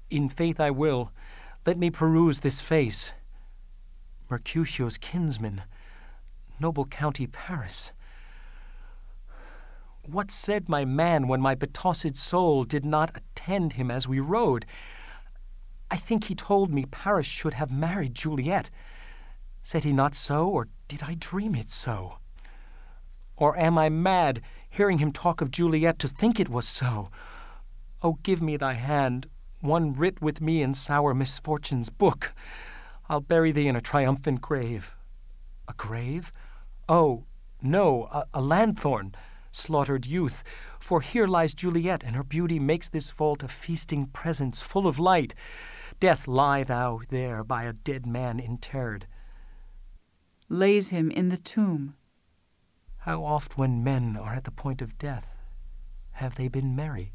In faith I will. Let me peruse this face. Mercutio's kinsman, noble county Paris. What said my man when my betossed soul did not attend him as we rode? I think he told me Paris should have married Juliet. Said he not so, or did I dream it so? Or am I mad, hearing him talk of Juliet, to think it was so? Oh, give me thy hand, one writ with me in sour misfortune's book. I'll bury thee in a triumphant grave. A grave? Oh, no, a lanthorn, slaughtered youth. For here lies Juliet, and her beauty makes this vault a feasting presence full of light. Death, lie thou there by a dead man interred. Lays him in the tomb. How oft when men are at the point of death have they been merry?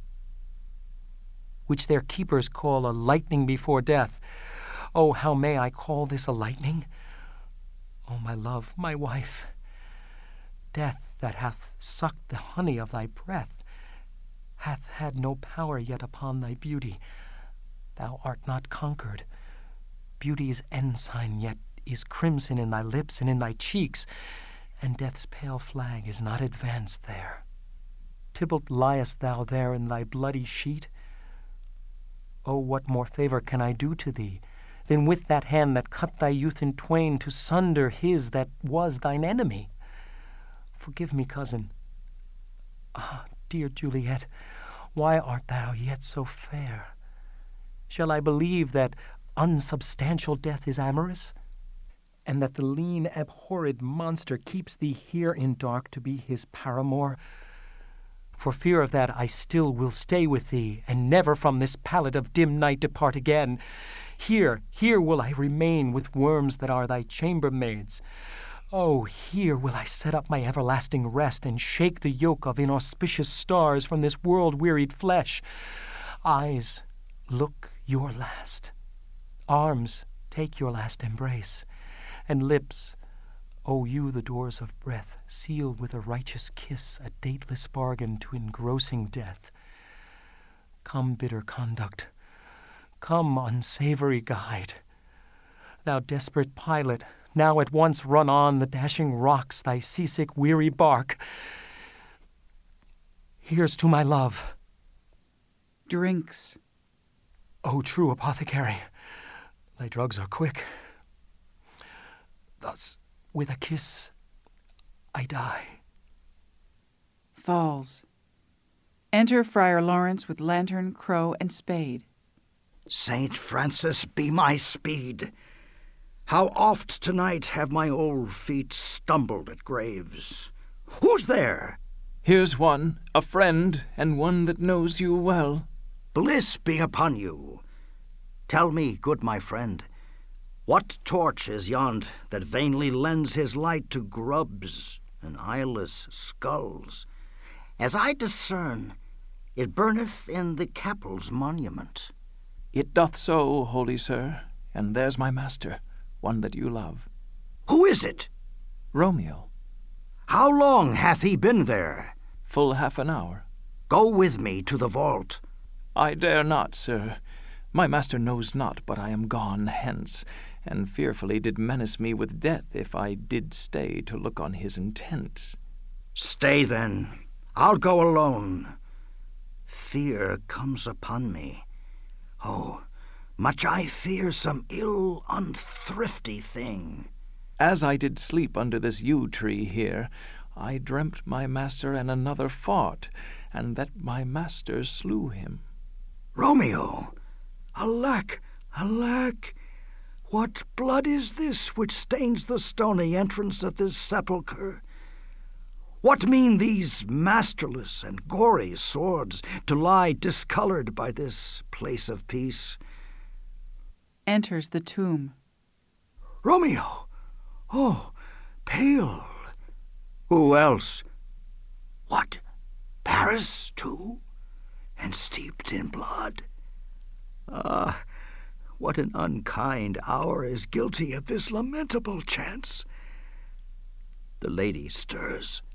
Which their keepers call a lightning before death. Oh, how may I call this a lightning? Oh, my love, my wife, death that hath sucked the honey of thy breath hath had no power yet upon thy beauty. Thou art not conquered. Beauty's ensign yet is crimson in thy lips and in thy cheeks, and death's pale flag is not advanced there. Tybalt, liest thou there in thy bloody sheet? Oh, what more favor can I do to thee than with that hand that cut thy youth in twain to sunder his that was thine enemy? Forgive me, cousin. Ah, dear Juliet, why art thou yet so fair? Shall I believe that unsubstantial death is amorous, and that the lean, abhorred monster keeps thee here in dark to be his paramour? For fear of that, I still will stay with thee, and never from this pallet of dim night depart again. Here will I remain with worms that are thy chambermaids. Oh, here will I set up my everlasting rest, and shake the yoke of inauspicious stars from this world-wearied flesh. Eyes, look your last. Arms, take your last embrace. And lips, O you the doors of breath, seal with a righteous kiss a dateless bargain to engrossing death. Come, bitter conduct, come, unsavory guide. Thou desperate pilot, now at once run on the dashing rocks thy seasick weary bark. Here's to my love. Drinks. O true apothecary, thy drugs are quick. Thus, with a kiss, I die. Falls. Enter Friar Lawrence with lantern, crow, and spade. Saint Francis be my speed! How oft tonight have my old feet stumbled at graves. Who's there? Here's one, a friend, and one that knows you well. Bliss be upon you. Tell me, good my friend, what torch is yond that vainly lends his light to grubs and eyeless skulls? As I discern, it burneth in the Capel's monument. It doth so, holy sir, and there's my master, one that you love. Who is it? Romeo. How long hath he been there? Full half an hour. Go with me to the vault. I dare not, sir. My master knows not but I am gone hence, and fearfully did menace me with death if I did stay to look on his intent. Stay then. I'll go alone. Fear comes upon me. Oh, much I fear some ill, unthrifty thing. As I did sleep under this yew tree here, I dreamt my master and another fought, and that my master slew him. Romeo! Alack, alack! What blood is this which stains the stony entrance of this sepulchre? What mean these masterless and gory swords to lie discolored by this place of peace? Enters the tomb. Romeo! Oh, pale! Who else? What, Paris too? And steeped in blood? Ah, what an unkind hour is guilty of this lamentable chance. The lady stirs.